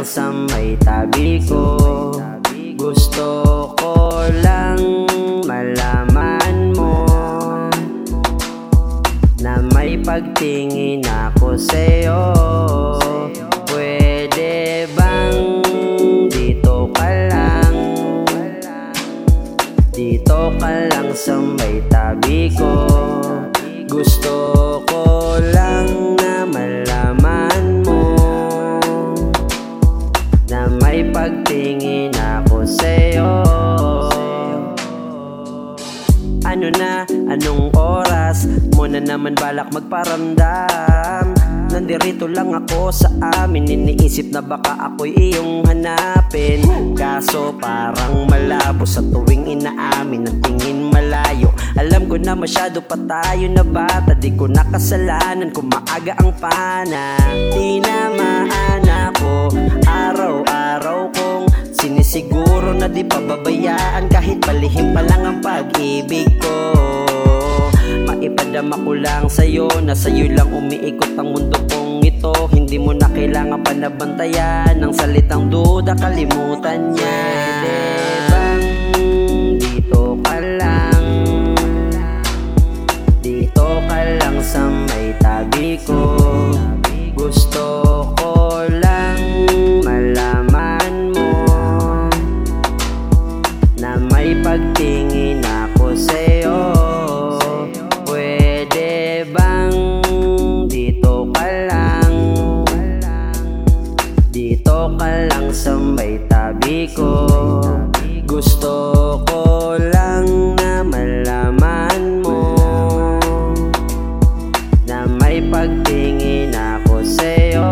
lang sa may tabi ko. Gusto ko lang malaman mo na may pagtingin ako sa'yo. Pwede bang dito ka lang? Dito ka lang sa may tabi ko. Gusto ko lang na malaman mo na may pagtingin ako sa'yo. Ano na, anong oras mo na naman balak magparamdam? Nandirito lang ako sa amin, iniisip na baka ako'y iyong hanapin. Kaso parang malabo sa tuwing inaamin ang tingin malayo. Alam ko na masyado pa tayo na bata, di ko nakasalanan kung maaga ang pana. Tinamaan ako, araw-araw kong sinisiguro na di pababayaan kahit palihim pa lang ang pag-ibig ko. Maipadama ko lang sa'yo na sa'yo lang umiikot ang mundo kong ito. Hindi mo na kailangan panabantayan ng salitang duda, kalimutan niya. Pwede bang dito ka lang? Dito ka lang sa may tabi ko. Gusto ko lang malaman mo na may pagtingin ako sa'yo. Pwede bang dito ka lang? Dito ka lang sa may tabi ko. Gusto ko lang na malaman mo na may pagtingin ako sa'yo.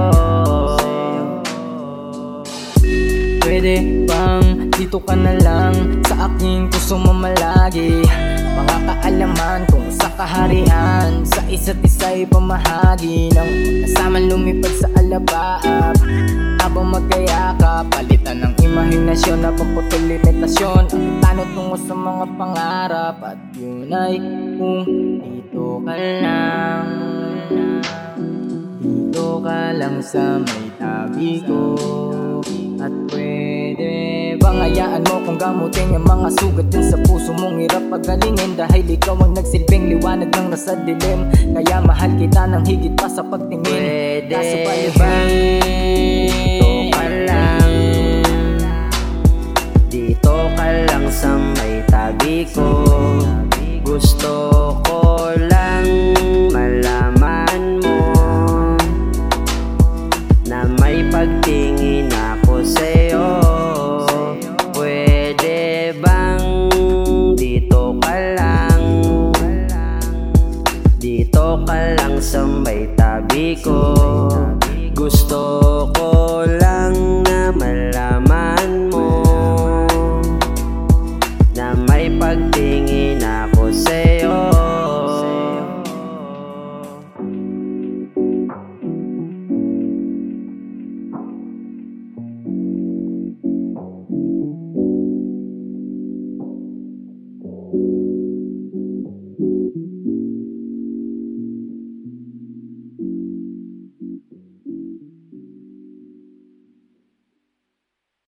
Pwede bang dito ka na lang sa aking puso mamalagi? Mga kaalaman kung sa kaharian, sa isa't isa'y pamahagi ng kasamang lumipad sa alabaap. Habang magkayakap, palitan ng imahinasyon na pagputol limitasyon. Ang tanong tungo sa mga pangarap, at yun ay kung dito ka lang. Dito ka lang sa may tabi ko. At pwede bang hayaan mo kung gamutin yung mga sugat din sa puso mong hirap pagalingin? Dahil ikaw ang nagsilbing liwanag ng nasa dilim, kaya mahal kita ng higit pa sa pagtingin. Pwede bang dito ka lang? Dito ka lang sa may tabi ko. Gusto ko lang malaman mo na may pagtingin ako sa'yo. Pwede bang dito ka lang? Dito ka lang sa may tabi ko. Gusto ko lang na malaman mo na may pagtingin ako sa'yo.